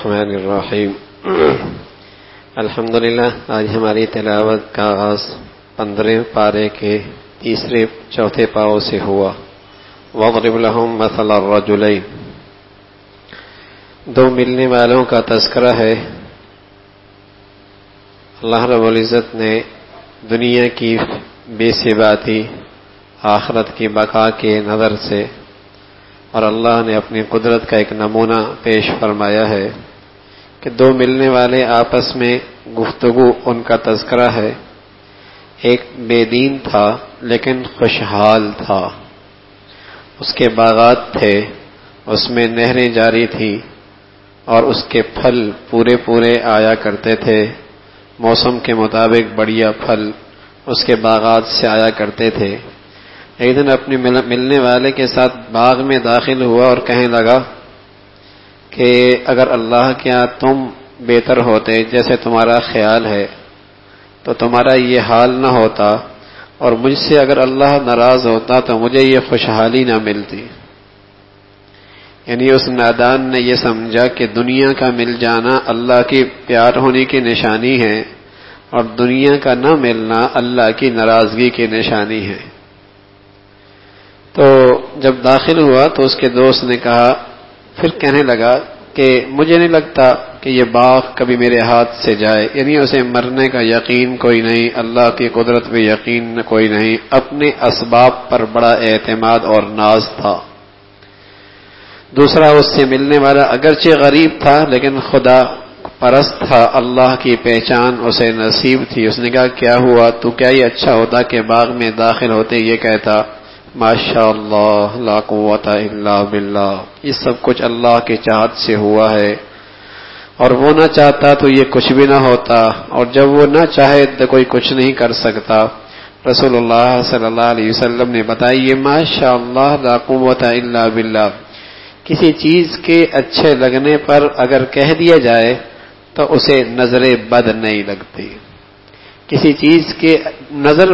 الرحمن الرحیم الحمدللہ. آج ہماری تلاوت کا آغاز 15 پارے کے تیسرے چوتھے پاؤں سے ہوا. وَاضْرِبْ لَهُم مَثَلَ الرَّجُلَيْنِ. دو ملنے والوں کا تذکرہ ہے. اللہ رب العزت نے دنیا کی بے ثباتی آخرت کی بقا کے نظر سے اور اللہ نے اپنی قدرت کا ایک نمونہ پیش فرمایا ہے کہ دو ملنے والے آپس میں گفتگو ان کا تذکرہ ہے. ایک بے دین تھا لیکن خوشحال تھا. اس کے باغات تھے, اس میں نہریں جاری تھی اور اس کے پھل پورے آیا کرتے تھے. موسم کے مطابق بڑھیا پھل اس کے باغات سے آیا کرتے تھے. ایک دن اپنے ملنے والے کے ساتھ باغ میں داخل ہوا اور کہنے لگا کہ اگر اللہ کے ہاں تم بہتر ہوتے جیسے تمہارا خیال ہے تو تمہارا یہ حال نہ ہوتا, اور مجھ سے اگر اللہ ناراض ہوتا تو مجھے یہ خوشحالی نہ ملتی. یعنی اس نادان نے یہ سمجھا کہ دنیا کا مل جانا اللہ کی پیار ہونے کی نشانی ہے اور دنیا کا نہ ملنا اللہ کی ناراضگی کی نشانی ہے. تو جب داخل ہوا تو اس کے دوست نے کہا, پھر کہنے لگا کہ مجھے نہیں لگتا کہ یہ باغ کبھی میرے ہاتھ سے جائے. یعنی اسے مرنے کا یقین کوئی نہیں, اللہ کی قدرت پہ یقین کوئی نہیں, اپنے اسباب پر بڑا اعتماد اور ناز تھا. دوسرا اس سے ملنے والا اگرچہ غریب تھا لیکن خدا پرست تھا, اللہ کی پہچان اسے نصیب تھی. اس نے کہا کیا ہوا, تو کیا یہ اچھا ہوتا کہ باغ میں داخل ہوتے یہ کہتا ماشاء اللہ لا قوت الا باللہ, یہ سب کچھ اللہ کی چاہت سے ہوا ہے, اور وہ نہ چاہتا تو یہ کچھ بھی نہ ہوتا, اور جب وہ نہ چاہے تو کوئی کچھ نہیں کر سکتا. رسول اللہ صلی اللہ علیہ وسلم نے بتایا یہ ماشاء اللہ لا قوت الا باللہ کسی چیز کے اچھے لگنے پر اگر کہہ دیا جائے تو اسے نظر بد نہیں لگتی. کسی چیز کے نظر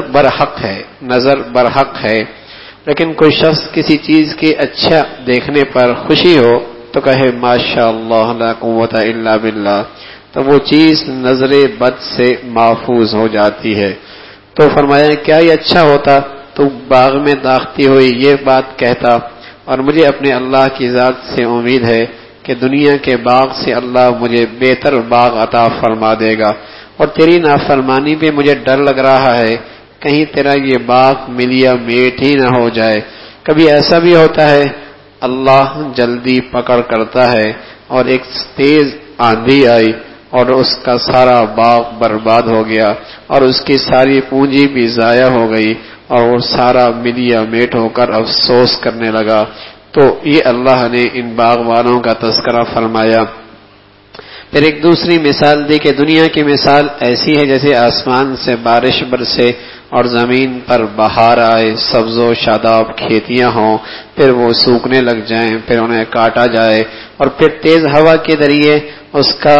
برحق ہے لیکن کوئی شخص کسی چیز کے اچھا دیکھنے پر خوشی ہو تو کہے ماشاء اللہ لا قوت الا باللہ, تو وہ چیز نظر بد سے محفوظ ہو جاتی ہے. تو فرمایا کیا یہ اچھا ہوتا تو باغ میں داختی ہوئی یہ بات کہتا, اور مجھے اپنے اللہ کی ذات سے امید ہے کہ دنیا کے باغ سے اللہ مجھے بہتر باغ عطا فرما دے گا, اور تیری نافرمانی پہ مجھے ڈر لگ رہا ہے کہیں تیرا یہ باغ ملیا میٹ ہی نہ ہو جائے. کبھی ایسا بھی ہوتا ہے اللہ جلدی پکڑ کرتا ہے اور ایک تیز آندھی آئی اور اس کا سارا باغ برباد ہو گیا اور اس کی ساری پونجی بھی ضائع ہو گئی اور وہ سارا ملیا میٹ ہو کر افسوس کرنے لگا. تو یہ اللہ نے ان باغ والوں کا تذکرہ فرمایا. پھر ایک دوسری مثال دی کہ دنیا کی مثال ایسی ہے جیسے آسمان سے بارش برسے اور زمین پر بہار آئے, سبز و شاداب کھیتیاں ہوں, پھر وہ سوکھنے لگ جائیں, پھر انہیں کاٹا جائے اور پھر تیز ہوا کے ذریعے اس کا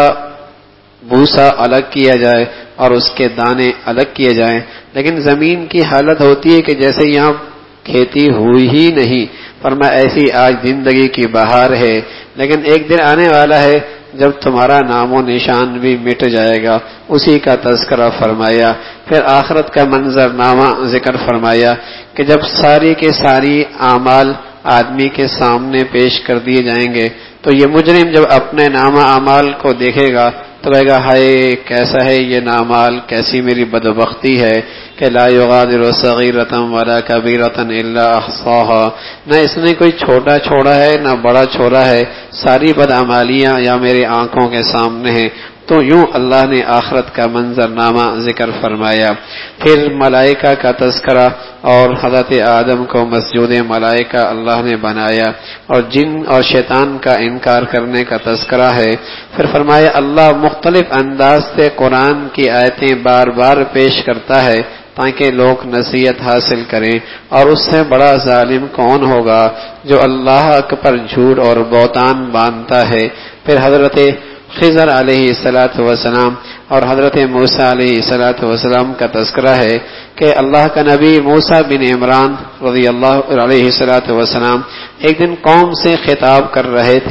بھوسا الگ کیا جائے اور اس کے دانے الگ کیے جائیں. لیکن زمین کی حالت ہوتی ہے کہ جیسے یہاں کھیتی ہوئی ہی نہیں. فرمایا ایسی آج زندگی کی بہار ہے, لیکن ایک دن آنے والا ہے جب تمہارا نام و نشان بھی مٹ جائے گا. اسی کا تذکرہ فرمایا. پھر آخرت کا منظر نامہ ذکر فرمایا کہ جب ساری کے ساری اعمال آدمی کے سامنے پیش کر دیے جائیں گے تو یہ مجرم جب اپنے نامہ اعمال کو دیکھے گا تو کہے گا ہائے کیسا ہے یہ نامال, کیسی میری بدبختی ہے کہ لا یغادر صغیرۃ ولا کبیرۃ الا احصاها, نہ اس نے کوئی چھوٹا چھوڑا ہے نہ بڑا چھوڑا ہے, ساری بدعمالیاں یا میری آنکھوں کے سامنے ہیں. تو یوں اللہ نے آخرت کا منظر نامہ ذکر فرمایا. پھر ملائکہ کا تذکرہ اور حضرت آدم کو مسجود ملائکہ اللہ نے بنایا اور جن اور شیطان کا انکار کرنے کا تذکرہ ہے. پھر فرمایا اللہ مختلف انداز سے قرآن کی آیتیں بار بار پیش کرتا ہے تاکہ لوگ نصیحت حاصل کریں, اور اس سے بڑا ظالم کون ہوگا جو اللہ پر جھوٹ اور بہتان باندھتا ہے. پھر حضرت خضر علیہ الصلاۃ والسلام اور حضرت موسیٰ علیہ الصلاۃ والسلام کا تذکرہ ہے کہ اللہ کا نبی موسیٰ بن عمران رضی اللہ علیہ الصلاۃ والسلام ایک دن قوم سے خطاب کر رہے تھے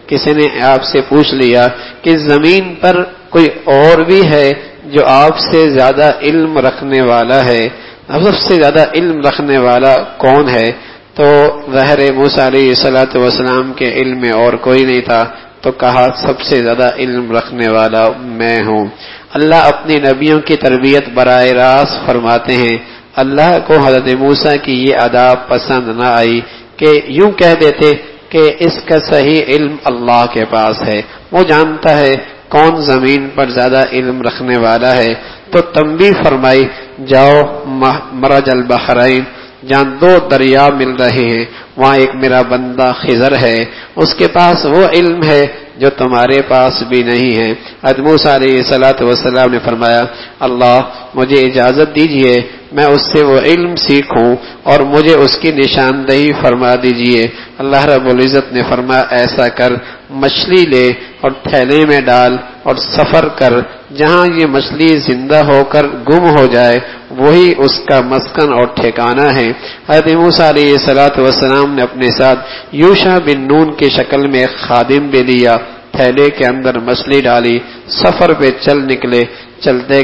کسی نے آپ سے پوچھ لیا کہ زمین پر کوئی اور بھی ہے جو آپ سے زیادہ علم رکھنے والا ہے، سب سے زیادہ علم رکھنے والا کون ہے؟ تو ظاہر موسیٰ علیہ الصلوۃ والسلام کے علم میں اور کوئی نہیں تھا، تو کہا سب سے زیادہ علم رکھنے والا میں ہوں۔ اللہ اپنے نبیوں کی تربیت براہ راست فرماتے ہیں۔ اللہ کو حضرت موسیٰ کی یہ ادا پسند نہ آئی کہ یوں کہہ دیتے کہ اس کا صحیح علم اللہ کے پاس ہے، وہ جانتا ہے کون زمین پر زیادہ علم رکھنے والا ہے۔ تو تنبیہ فرمائی، جاؤ مرج البحرین، جہاں دو دریا مل رہے ہیں، وہاں ایک میرا بندہ خضر ہے، اس کے پاس وہ علم ہے جو تمہارے پاس بھی نہیں ہے۔ حضرت موسیٰ علیہ الصلوۃ والسلام نے فرمایا، اللہ مجھے اجازت دیجئے میں اس سے وہ علم سیکھوں اور مجھے اس کی نشاندہی فرما دیجئے۔ اللہ رب العزت نے فرمایا، ایسا کر، مچھلی لے اور تھیلے میں ڈال اور سفر کر، جہاں یہ مچھلی زندہ ہو کر گم ہو جائے وہی اس کا مسکن اور ٹھکانہ ہے۔ حضرت موسیٰ علیہ الصلوۃ والسلام نے اپنے ساتھ یوشع بن نون کی شکل میں ایک خادم بھی لیا، تھیلے کے اندر مچھلی ڈالی، سفر پہ چل نکلے، چلتے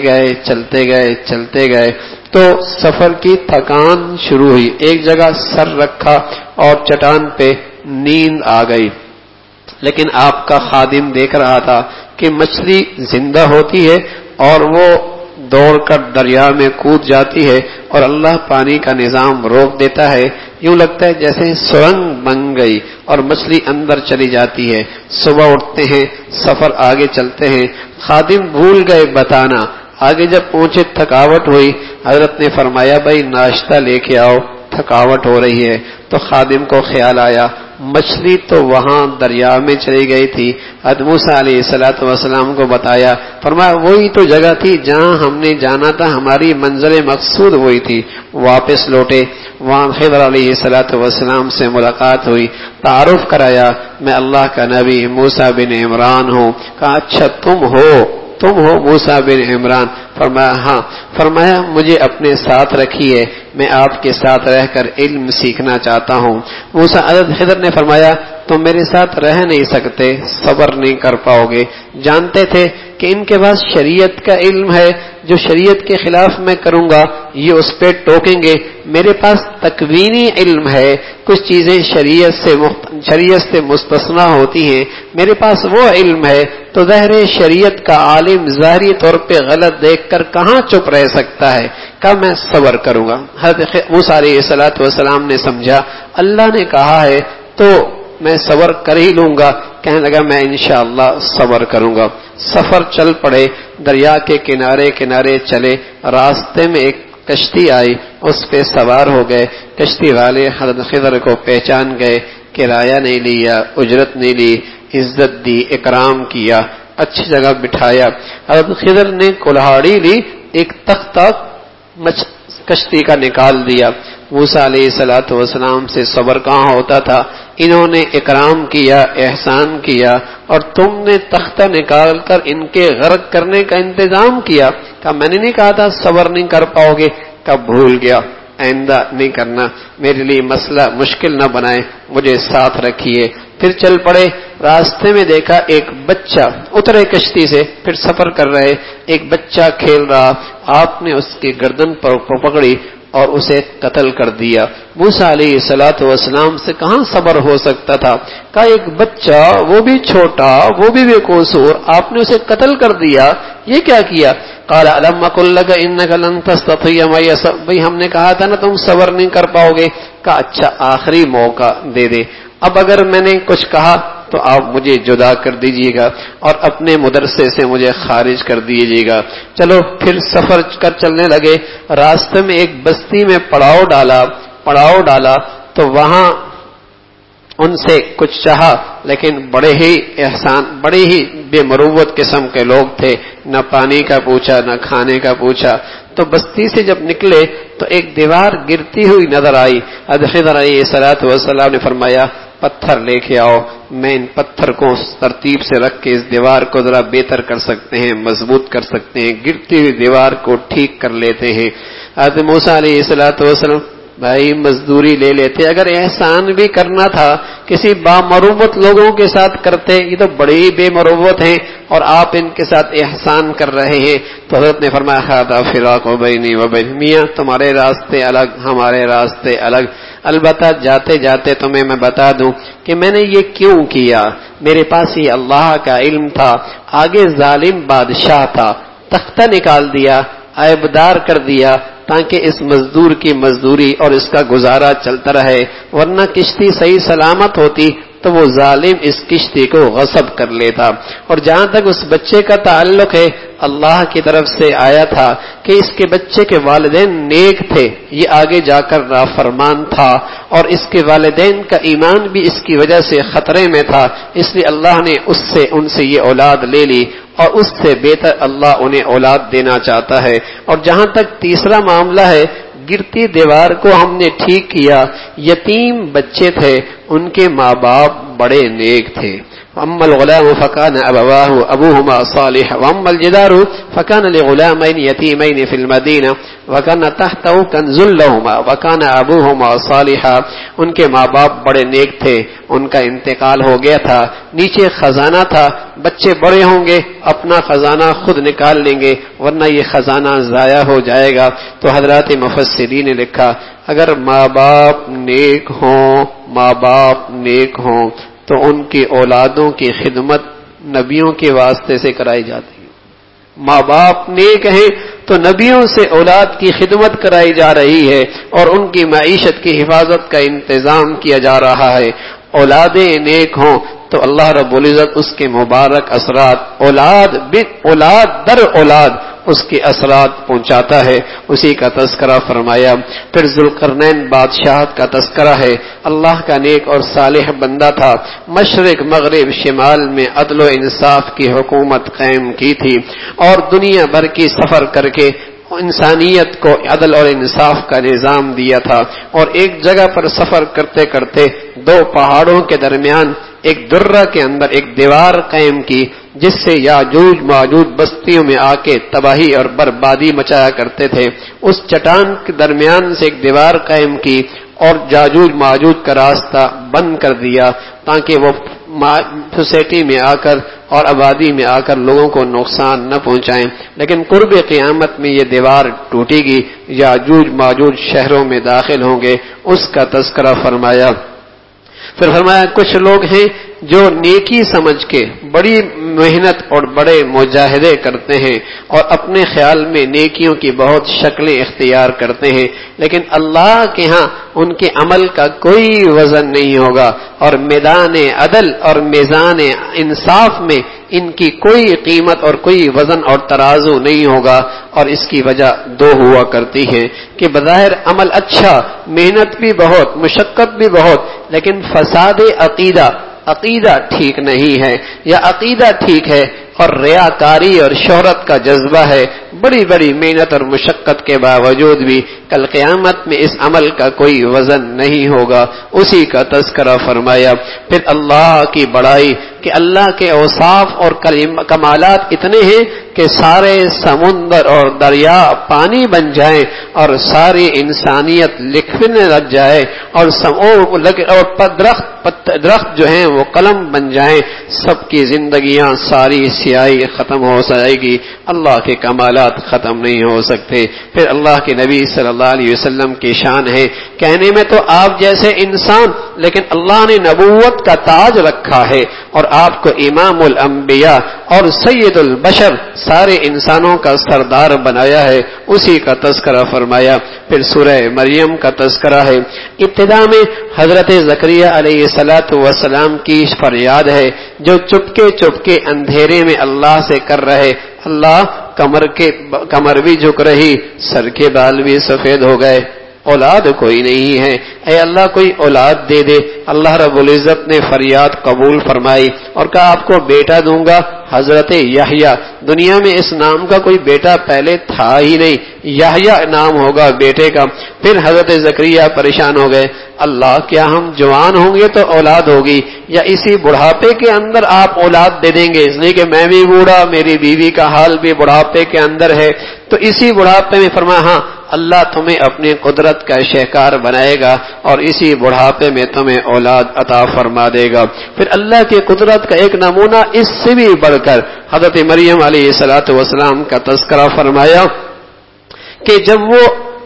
گئے تو سفر کی تھکان شروع ہوئی، ایک جگہ سر رکھا اور چٹان پہ نیند آ گئی، لیکن آپ کا خادم دیکھ رہا تھا کہ مچھلی زندہ ہوتی ہے اور وہ دوڑ کر دریا میں کود جاتی ہے اور اللہ پانی کا نظام روک دیتا ہے، یوں لگتا ہے جیسے سرنگ بن گئی اور مچھلی اندر چلی جاتی ہے۔ صبح اٹھتے ہیں، سفر آگے چلتے ہیں، خادم بھول گئے بتانا، آگے جب پہنچے تھکاوٹ ہوئی، حضرت نے فرمایا بھائی ناشتہ لے کے آؤ، تھکاوٹ ہو رہی ہے۔ تو خادم کو خیال آیا مچھلی تو وہاں دریا میں چلی گئی تھی، حضرت موسیٰ علیہ الصلوۃ والسلام کو بتایا، فرمایا وہی تو جگہ تھی جہاں ہم نے جانا تھا، ہماری منزل مقصود وہی تھی۔ واپس لوٹے، وہاں خضر علیہ الصلوۃ والسلام سے ملاقات ہوئی، تعارف کرایا، میں اللہ کا نبی موسیٰ بن عمران ہوں۔ کہا اچھا تم ہو موسیٰ بن عمران؟ فرمایا ہاں۔ فرمایا مجھے اپنے ساتھ رکھیے، میں آپ کے ساتھ رہ کر علم سیکھنا چاہتا ہوں۔ موسیٰ حضرت خضر نے فرمایا تم میرے ساتھ رہ نہیں سکتے، صبر نہیں کر پاؤ گے۔ جانتے تھے کہ ان کے پاس شریعت کا علم ہے، جو شریعت کے خلاف میں کروں گا یہ اس پہ ٹوکیں گے۔ میرے پاس تکوینی علم ہے، کچھ چیزیں شریعت سے مستثنا ہوتی ہیں، میرے پاس وہ علم ہے، تو ظاہر شریعت کا عالم ظاہری طور پہ غلط دیکھ کر کہاں چپ رہ سکتا ہے؟ کہا میں صبر کروں گا۔ حضرت موسیٰ علیہ الصلوۃ والسلام نے سمجھا اللہ نے کہا ہے تو میں صبر کر ہی لوں گا، کہنے لگا میں انشاءاللہ صبر کروں گا۔ سفر چل پڑے، دریا کے کنارے چلے، راستے میں ایک کشتی آئی، اس پہ سوار ہو گئے۔ کشتی والے حضرت خضر کو پہچان گئے، کرایہ نہیں لیا، اجرت نہیں لی، عزت دی، اکرام کیا، اچھی جگہ بٹھایا۔ حضرت خضر نے کلہاڑی لی، ایک تختہ کشتی کا نکال دیا۔ موسیٰ علیہ الصلوۃ والسلام سے صبر کہاں ہوتا تھا؟ انہوں نے اکرام کیا، احسان کیا، اور تم نے تختہ نکال کر ان کے غرق کرنے کا انتظام کیا۔ کہا میں نے نہیں کہا تھا صبر نہیں کر پاؤ گے؟ کہا بھول گیا، آئندہ نہیں کرنا، میرے لیے مسئلہ مشکل نہ بنائے، مجھے ساتھ رکھیے۔ پھر چل پڑے، راستے میں دیکھا ایک بچہ، اترے کشتی سے، پھر سفر کر رہے، ایک بچہ کھیل رہا، آپ نے اس کی گردن پر پکڑی اور اسے قتل کر دیا۔ موسیٰ علیہ الصلوۃ والسلام سے کہاں صبر ہو سکتا تھا؟ کہا ایک بچہ، وہ بھی چھوٹا، وہ بھی بے قصور، آپ نے اسے قتل کر دیا، یہ کیا کیا؟ قال الم اقل لك انك لن تستطيع معي صبرا، بھئی ہم نے کہا تھا نا تم صبر نہیں کر پاؤ گے۔ کہا اچھا آخری موقع دے دے، اب اگر میں نے کچھ کہا تو آپ مجھے جدا کر دیجئے گا اور اپنے مدرسے سے مجھے خارج کر دیجئے گا۔ چلو پھر سفر کر چلنے لگے، راستے میں ایک بستی میں پڑاؤ ڈالا تو وہاں ان سے کچھ چاہا، لیکن بڑے ہی بے مروت قسم کے لوگ تھے، نہ پانی کا پوچھا نہ کھانے کا پوچھا۔ تو بستی سے جب نکلے تو ایک دیوار گرتی ہوئی نظر آئی۔ حضرت خضر علیہ الصلوۃ والسلام نے فرمایا پتھر لے کے آؤ، میں ان پتھر کو ترتیب سے رکھ کے اس دیوار کو ذرا بہتر کر سکتے ہیں، مضبوط کر سکتے ہیں، گرتی ہوئی دیوار کو ٹھیک کر لیتے ہیں۔ حضرت موسیٰ علیہ الصلوۃ والسلام بھائی مزدوری لے لیتے، اگر احسان بھی کرنا تھا کسی بامروت لوگوں کے ساتھ کرتے، یہ تو بڑے ہی بے مروت ہیں اور آپ ان کے ساتھ احسان کر رہے ہیں۔ تو حضرت نے فرمایا ھذا فراق بینی و بین، میاں تمہارے راستے الگ، ہمارے راستے الگ، البتہ جاتے جاتے تمہیں میں بتا دوں کہ میں نے یہ کیوں کیا۔ میرے پاس یہ اللہ کا علم تھا، آگے ظالم بادشاہ تھا، تختہ نکال دیا، عیبدار کر دیا تاکہ اس مزدور کی مزدوری اور اس کا گزارا چلتا رہے، ورنہ کشتی صحیح سلامت ہوتی تو وہ ظالم اس کشتی کو غصب کر لیتا۔ اور جہاں تک اس بچے کا تعلق ہے، اللہ کی طرف سے آیا تھا کہ اس کے بچے کے والدین نیک تھے، یہ آگے جا کر نافرمان تھا اور اس کے والدین کا ایمان بھی اس کی وجہ سے خطرے میں تھا، اس لیے اللہ نے ان سے یہ اولاد لے لی اور اس سے بہتر اللہ انہیں اولاد دینا چاہتا ہے۔ اور جہاں تک تیسرا معاملہ ہے، گرتی دیوار کو ہم نے ٹھیک کیا، یتیم بچے تھے، ان کے ماں باپ بڑے نیک تھے۔ اما الغلام فكان ابوهما صالحا واما الجدار فكان لغلامين يتيمين في المدينه وكان تحته كنز لهما وكان ابوهما صالحا، ان کے ماں باپ بڑے نیک تھے، ان کا انتقال ہو گیا تھا، نیچے خزانہ تھا، بچے بڑے ہوں گے اپنا خزانہ خود نکال لیں گے ورنہ یہ خزانہ ضائع ہو جائے گا۔ تو حضرات مفسرین نے لکھا اگر ماں باپ نیک ہوں تو ان کی اولادوں کی خدمت نبیوں کے واسطے سے کرائی جاتی ہے۔ ماں باپ نیک ہیں تو نبیوں سے اولاد کی خدمت کرائی جا رہی ہے اور ان کی معیشت کی حفاظت کا انتظام کیا جا رہا ہے۔ اولادیں نیک ہوں تو اللہ رب العزت اس کے مبارک اثرات اولاد در اولاد اس کے اثرات پہنچاتا ہے، اسی کا تذکرہ فرمایا۔ پھر ذوالقرنین بادشاہت کا تذکرہ ہے، اللہ کا نیک اور صالح بندہ تھا، مشرق مغرب شمال میں عدل و انصاف کی حکومت قائم کی تھی اور دنیا بھر کی سفر کر کے انسانیت کو عدل اور انصاف کا نظام دیا تھا۔ اور ایک جگہ پر سفر کرتے کرتے دو پہاڑوں کے درمیان ایک درہ کے اندر ایک دیوار قائم کی جس سے یاجوج ماجوج بستیوں میں آ کے تباہی اور بربادی مچایا کرتے تھے۔ اس چٹان کے درمیان سے ایک دیوار قائم کی اور یاجوج ماجوج کا راستہ بند کر دیا تاکہ وہ سوسائٹی میں آ کر اور آبادی میں آ کر لوگوں کو نقصان نہ پہنچائیں، لیکن قرب قیامت میں یہ دیوار ٹوٹے گی، یاجوج ماجوج شہروں میں داخل ہوں گے، اس کا تذکرہ فرمایا۔ پھر فرمایا کچھ لوگ ہیں جو نیکی سمجھ کے بڑی محنت اور بڑے مجاہدے کرتے ہیں اور اپنے خیال میں نیکیوں کی بہت شکلیں اختیار کرتے ہیں، لیکن اللہ کے ہاں ان کے عمل کا کوئی وزن نہیں ہوگا اور میدان عدل اور میزان انصاف میں ان کی کوئی قیمت اور کوئی وزن اور ترازو نہیں ہوگا۔ اور اس کی وجہ دو ہوا کرتی ہے کہ بظاہر عمل اچھا، محنت بھی بہت، مشقت بھی بہت، لیکن فساد عقیدہ ٹھیک نہیں ہے، یا عقیدہ ٹھیک ہے اور ریاکاری اور شہرت کا جذبہ ہے، بڑی بڑی محنت اور مشقت کے باوجود بھی کل قیامت میں اس عمل کا کوئی وزن نہیں ہوگا، اسی کا تذکرہ فرمایا۔ پھر اللہ کی بڑائی کہ اللہ کے اوصاف اور کمالات اتنے ہیں کہ سارے سمندر اور دریا پانی بن جائیں اور ساری انسانیت لکھنے لگ جائے اور درخت جو ہیں وہ قلم بن جائیں، سب کی زندگیاں ساری سیاہی ختم ہو جائے گی، اللہ کے کمالات ختم نہیں ہو سکتے۔ پھر اللہ کے نبی صلی اللہ علیہ وسلم کی شان ہے، کہنے میں تو آپ جیسے انسان، لیکن اللہ نے نبوت کا تاج رکھا ہے اور آپ کو امام الانبیاء اور سید البشر سارے انسانوں کا سردار بنایا ہے، اسی کا تذکرہ فرمایا۔ پھر سورہ مریم کا تذکرہ ہے، ابتدا میں حضرت زکریا علیہ السلام کی فریاد ہے جو چپکے اندھیرے میں اللہ سے کر رہے، اللہ کمر بھی جھک رہی، سر کے بال بھی سفید ہو گئے، اولاد کوئی نہیں ہے، اے اللہ کوئی اولاد دے دے۔ اللہ رب العزت نے فریاد قبول فرمائی اور کہا آپ کو بیٹا دوں گا، حضرت یحییٰ۔ دنیا میں اس نام کا کوئی بیٹا پہلے تھا ہی نہیں، یحییٰ نام ہوگا بیٹے کا۔ پھر حضرت زکریا پریشان ہو گئے، اللہ کیا ہم جوان ہوں گے تو اولاد ہوگی یا اسی بڑھاپے کے اندر آپ اولاد دے دیں گے؟ اس لیے کہ میں بھی بوڑھا، میری بیوی کا حال بھی بڑھاپے کے اندر ہے، تو اسی بڑھاپے میں فرمایا ہاں اللہ تمہیں اپنی قدرت کا شہکار بنائے گا اور اسی بڑھاپے میں تمہیں اولاد عطا فرما دے گا۔ پھر اللہ کی قدرت کا ایک نمونہ اس سے بھی بڑھ کر حضرت مریم علیہ السلام کا تذکرہ فرمایا کہ جب وہ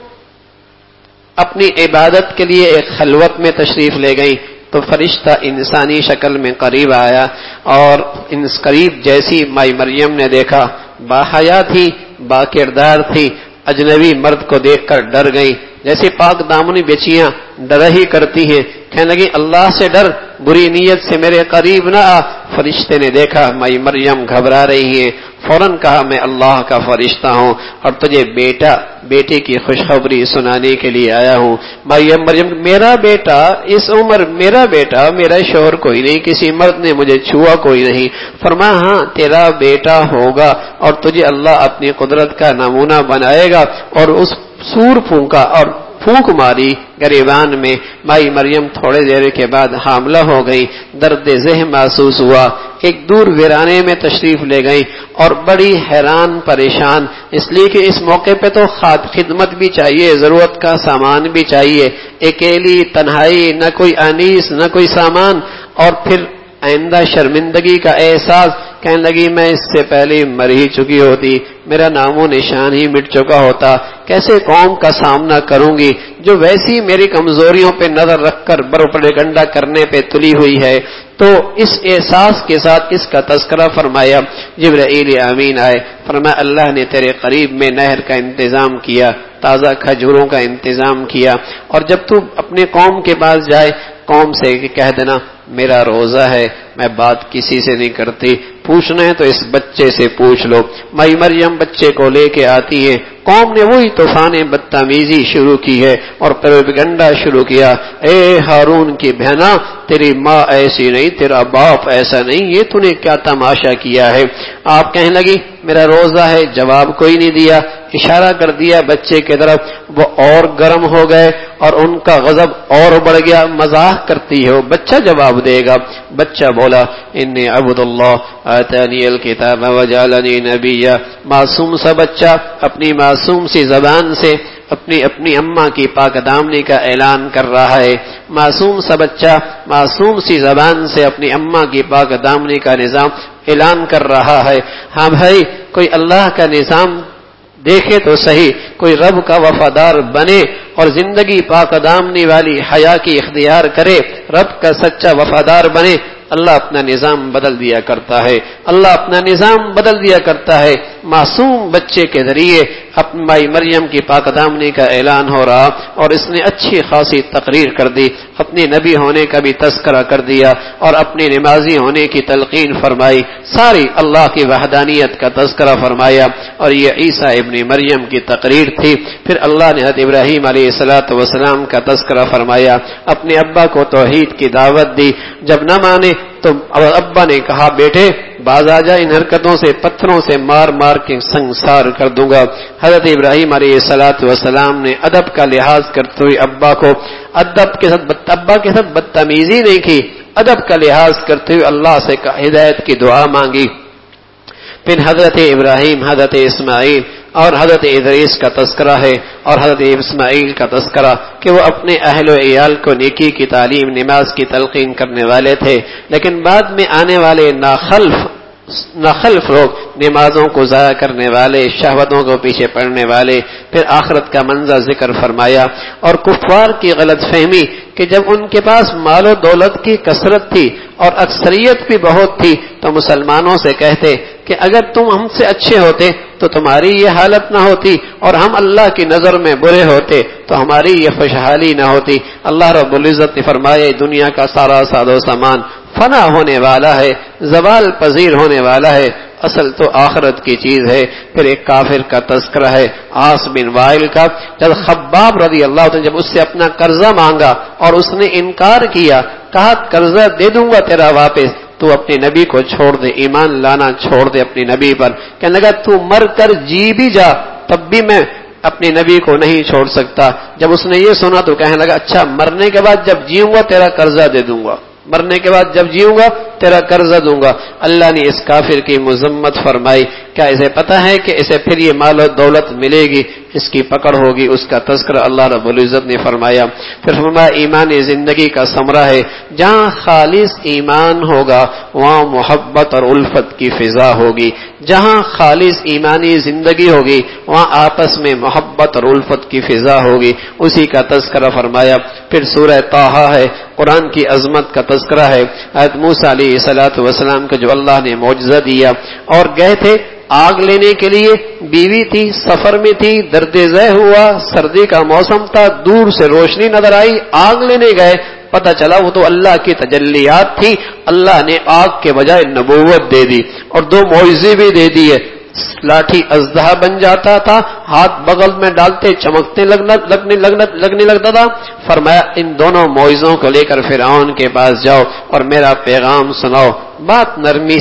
اپنی عبادت کے لیے ایک خلوت میں تشریف لے گئی تو فرشتہ انسانی شکل میں قریب آیا، اور اس قریب جیسی مائی مریم نے دیکھا، باحیا تھی، با کردار تھی، اجنبی مرد کو دیکھ کر ڈر گئی، جیسے پاک دامنی بچیاں ڈر ہی کرتی ہیں، کہنے لگی اللہ سے ڈر، بری نیت سے میرے قریب نہ آ۔ فرشتے نے دیکھا مائی مریم گھبرا رہی ہے، فوراً کہا میں اللہ کا فرشتہ ہوں اور تجھے بیٹے کی خوشخبری سنانے کے لیے آیا ہوں۔ مائی مریم، میرا بیٹا اس عمر، میرا بیٹا، میرا شوہر کوئی نہیں، کسی مرد نے مجھے چھوا کوئی نہیں۔ فرمایا ہاں تیرا بیٹا ہوگا اور تجھے اللہ اپنی قدرت کا نمونہ بنائے گا، اور اس سور پھونکا اور پھونک ماری گریبان میں، مائی مریم تھوڑے دیر کے بعد حاملہ ہو گئی، درد ذہن محسوس ہوا، ایک دور ویرانے میں تشریف لے گئی اور بڑی حیران پریشان، اس لیے کہ اس موقع پہ تو خدمت بھی چاہیے، ضرورت کا سامان بھی چاہیے، اکیلی تنہائی، نہ کوئی انیس نہ کوئی سامان، اور پھر آئندہ شرمندگی کا احساس، کہنے لگی میں اس سے پہلے مر ہی چکی ہوتی، میرا نام و نشان ہی مٹ چکا ہوتا، کیسے قوم کا سامنا کروں گی جو ویسی میری کمزوریوں پہ نظر رکھ کر پروپیگنڈا کرنے پہ تلی ہوئی ہے۔ تو اس احساس کے ساتھ اس کا تذکرہ فرمایا، جبرائیل امین آئے، فرمایا اللہ نے تیرے قریب میں نہر کا انتظام کیا، تازہ کھجوروں کا انتظام کیا، اور جب تو اپنے قوم کے پاس جائے، قوم سے کہہ دینا میرا روزہ ہے، میں بات کسی سے نہیں کرتی، پوچھنا ہے تو اس بچے سے پوچھ لو۔ مائی مریم بچے کو لے کے آتی ہے، قوم نے وہی طوفان بدتمیزی شروع کی ہے اور پروپیگنڈا شروع کیا، اے ہارون کی بہنا تیری ماں ایسی نہیں، تیرا باپ ایسا نہیں، یہ تو نے کیا تماشا کیا ہے۔ آپ کہنے لگی میرا روزہ ہے، جواب کوئی نہیں دیا، اشارہ کر دیا بچے کی طرف، وہ اور گرم ہو گئے اور ان کا غضب اور بڑھ گیا، مزاح کرتی ہے وہ، بچہ جواب دے گا۔ بچہ بولا انی عبد اللہ آتانی الکتاب وجعلنی نبیا، معصوم سا بچہ اپنی معصوم سی زبان سے اپنی اماں کی پاک دامنی کا اعلان کر رہا ہے، معصوم سا بچہ معصوم سی زبان سے اپنی اماں کی پاک دامنی کا نظام اعلان کر رہا ہے۔ ہاں بھائی، کوئی اللہ کا نظام دیکھے تو صحیح، کوئی رب کا وفادار بنے اور زندگی پاک دامنی والی حیا کی اختیار کرے، رب کا سچا وفادار بنے، اللہ اپنا نظام بدل دیا کرتا ہے، اللہ اپنا نظام بدل دیا کرتا ہے۔ معصوم بچے کے ذریعے اپنی مائی مریم کی پاک دامنی کا اعلان ہو رہا، اور اس نے اچھی خاصی تقریر کر دی، اپنے نبی ہونے کا بھی تذکرہ کر دیا اور اپنے نمازی ہونے کی تلقین فرمائی، ساری اللہ کی وحدانیت کا تذکرہ فرمایا، اور یہ عیسیٰ ابن مریم کی تقریر تھی۔ پھر اللہ نے حضرت ابراہیم علیہ السلام کا تذکرہ فرمایا، اپنے ابا کو توحید کی دعوت دی، جب نہ مانے تو ابا نے کہا بیٹے باز آ جا، ان حرکتوں سے پتھروں سے مار مار کے سنگسار کر دوں گا۔ حضرت ابراہیم علیہ السلام نے ادب کا لحاظ کرتے ہوئے ابا کے ساتھ بدتمیزی نہیں کی، ادب کا لحاظ کرتے ہوئے اللہ سے ہدایت کی دعا مانگی۔ پھر حضرت ابراہیم، حضرت اسماعیل اور حضرت ادریس کا تذکرہ ہے، اور حضرت اسماعیل کا تذکرہ کہ وہ اپنے اہل و عیال کو نیکی کی تعلیم، نماز کی تلقین کرنے والے تھے، لیکن بعد میں آنے والے ناخلف لوگ، نمازوں کو ضائع کرنے والے، شہوتوں کو پیچھے پڑنے والے، پھر آخرت کا منظر ذکر فرمایا، اور کفار کی غلط فہمی کہ جب ان کے پاس مال و دولت کی کثرت تھی اور اکثریت بھی بہت تھی تو مسلمانوں سے کہتے کہ اگر تم ہم سے اچھے ہوتے تو تمہاری یہ حالت نہ ہوتی، اور ہم اللہ کی نظر میں برے ہوتے تو ہماری یہ خوشحالی نہ ہوتی۔ اللہ رب العزت نے فرمایا دنیا کا سارا ساز و سامان فنا ہونے والا ہے، زوال پذیر ہونے والا ہے، اصل تو آخرت کی چیز ہے۔ پھر ایک کافر کا تذکرہ ہے، عاص بن وائل کا، جب خباب رضی اللہ عنہ جب اس سے اپنا قرضہ مانگا اور اس نے انکار کیا، کہا قرضہ دے دوں گا تیرا واپس، تو اپنے نبی کو چھوڑ دے، ایمان لانا چھوڑ دے اپنے نبی پر، کہنے لگا تو مر کر جی بھی جا تب بھی میں اپنے نبی کو نہیں چھوڑ سکتا۔ جب اس نے یہ سنا تو کہنے لگا اچھا مرنے کے بعد جب جیوں گا تیرا قرضہ دے دوں گا، مرنے کے بعد جب جیوں گا تیرا قرضہ دوں گا۔ اللہ نے اس کافر کی مذمت فرمائی کیا اسے پتہ ہے کہ اسے پھر یہ مال و دولت ملے گی، اس کی پکڑ ہوگی، اس کا تذکرہ اللہ رب العزت نے فرمایا۔ پھر فرمایا ایمان زندگی کا ثمرہ ہے، جہاں خالص ایمان ہوگا وہاں محبت اور الفت کی فضا ہوگی، جہاں خالص ایمانی زندگی ہوگی وہاں آپس میں محبت اور الفت کی فضا ہوگی، اسی کا تذکرہ فرمایا۔ پھر سورہ طٰہٰ ہے، قرآن کی عظمت کا تذکرہ ہے، حضرت موسیٰ علیہ السلام کو جو اللہ نے معجزہ دیا اور گئے تھے آگ لینے کے لیے، بیوی تھی، سفر میں تھی، درد ذہ ہوا، سردی کا موسم تھا، دور سے روشنی نظر آئی، آگ لینے گئے، پتہ چلا وہ تو اللہ کی تجلیات تھی، اللہ نے آگ کے بجائے نبوت دے دی اور 2 معجزے بھی دے دیے۔ لاٹھی اژدہا بن جاتا تھا، ہاتھ بغل میں ڈالتے چمکنے لگنے لگتا تھا۔ فرمایا ان دونوں معجزوں کو لے کر فرعون کے پاس جاؤ اور میرا پیغام سناؤ، بات نرمی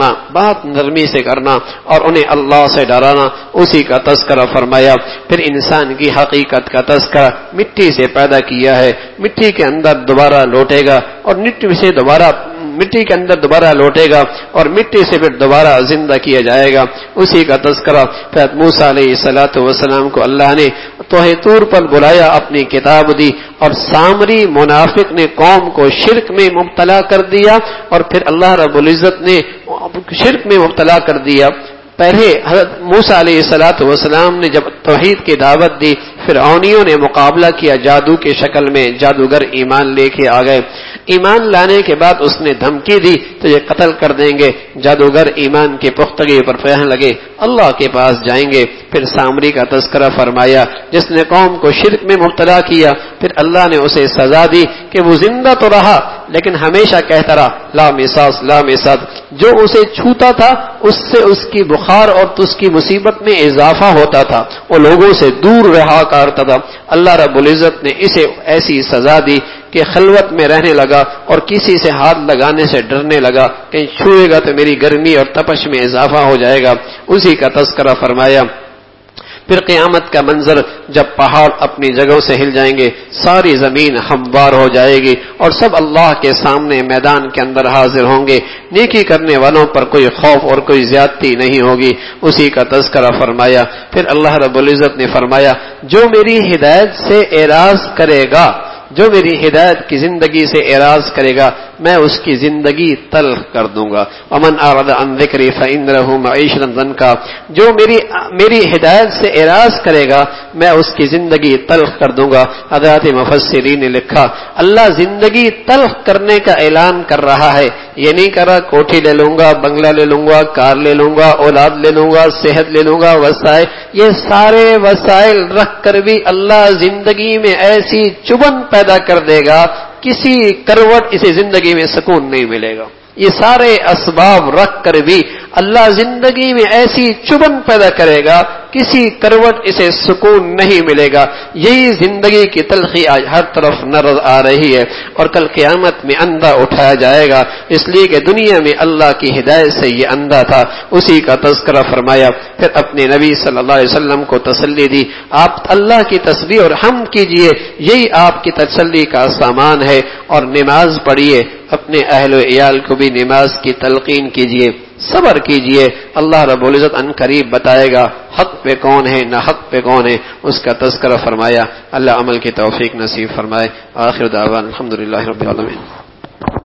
سے کرنا اور انہیں اللہ سے ڈرانا، اسی کا تذکرہ فرمایا۔ پھر انسان کی حقیقت کا تذکرہ، مٹی سے پیدا کیا ہے، مٹی کے اندر دوبارہ لوٹے گا اور مٹی کے اندر دوبارہ لوٹے گا اور مٹی سے پھر دوبارہ زندہ کیا جائے گا، اسی کا تذکرہ۔ پھر موسیٰ علیہ السلام کو اللہ نے توح طور پر بلایا، اپنی کتاب دی اور سامری منافق نے قوم کو شرک میں مبتلا کر دیا اور پھر اللہ رب العزت نے شرک میں مبتلا کر دیا۔ پہلے حضرت موسیٰ علیہ السلام نے جب توحید کی دعوت دی، فرعونیوں نے مقابلہ کیا جادو کے شکل میں، جادوگر ایمان لے کے آ گئے، ایمان لانے کے بعد اس نے دھمکی دی تو یہ قتل کر دیں گے، جادوگر ایمان کی پختگی پر کہنے لگے اللہ کے پاس جائیں گے۔ پھر سامری کا تذکرہ فرمایا جس نے قوم کو شرک میں مبتلا کیا، پھر اللہ نے اسے سزا دی کہ وہ زندہ تو رہا لیکن ہمیشہ کہتا رہا لا مساس لا مساس، جو اسے چھوتا تھا اس سے اس کی بخار اور اس کی مصیبت میں اضافہ ہوتا تھا، وہ لوگوں سے دور رہا کرتا تھا۔ اللہ رب العزت نے اسے ایسی سزا دی کہ خلوت میں رہنے لگا اور کسی سے ہاتھ لگانے سے ڈرنے لگا، کہیں چھوئے گا تو میری گرمی اور تپش میں اضافہ ہو جائے گا، اسی کا تذکرہ فرمایا۔ پھر قیامت کا منظر جب پہاڑ اپنی جگہوں سے ہل جائیں گے، ساری زمین ہموار ہو جائے گی اور سب اللہ کے سامنے میدان کے اندر حاضر ہوں گے، نیکی کرنے والوں پر کوئی خوف اور کوئی زیادتی نہیں ہوگی، اسی کا تذکرہ فرمایا۔ پھر اللہ رب العزت نے فرمایا جو میری ہدایت سے اعراض کرے گا، جو میری ہدایت کی زندگی سے اعراض کرے گا میں اس کی زندگی تلخ کر دوں گا، ومن اعرض عن ذکری فإن له معیشۃ ضنکا، جو میری ہدایت سے اعراض کرے گا میں اس کی زندگی تلخ کر دوں گا۔ حضرات مفسرین نے لکھا اللہ زندگی تلخ کرنے کا اعلان کر رہا ہے، یہ نہیں کر رہا کوٹھی لے لوں گا، بنگلہ لے لوں گا، کار لے لوں گا، اولاد لے لوں گا، صحت لے لوں گا، وسائل، یہ سارے وسائل رکھ کر بھی اللہ زندگی میں ایسی چبن پیدا کر دے گا کسی کروٹ اسے زندگی میں سکون نہیں ملے گا۔ یہ سارے اسباب رکھ کر بھی اللہ زندگی میں ایسی چبن پیدا کرے گا کسی کروٹ اسے سکون نہیں ملے گا۔ یہی زندگی کی تلخی آج ہر طرف نظر آ رہی ہے اور کل قیامت میں اندھا اٹھایا جائے گا، اس لیے کہ دنیا میں اللہ کی ہدایت سے یہ اندھا تھا، اسی کا تذکرہ فرمایا۔ پھر اپنے نبی صلی اللہ علیہ وسلم کو تسلی دی آپ اللہ کی تسبیح اور حمد کیجئے، یہی آپ کی تسلی کا سامان ہے، اور نماز پڑھیے، اپنے اہل و عیال کو بھی نماز کی تلقین کیجئے، صبر کیجئے، اللہ رب العزت ان قریب بتائے گا حق پہ کون ہے نہ حق پہ کون ہے، اس کا تذکرہ فرمایا۔ اللہ عمل کی توفیق نصیب فرمائے۔ آخر دعوانا الحمدللہ رب العالمین۔